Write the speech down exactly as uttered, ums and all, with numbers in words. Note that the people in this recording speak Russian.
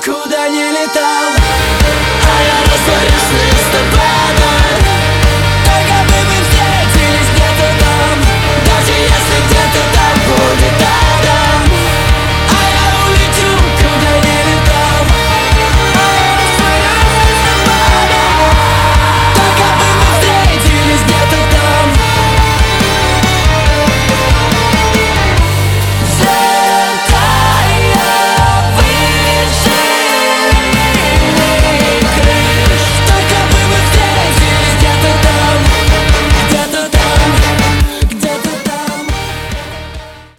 куда не летал, а я растворюсь с тобой.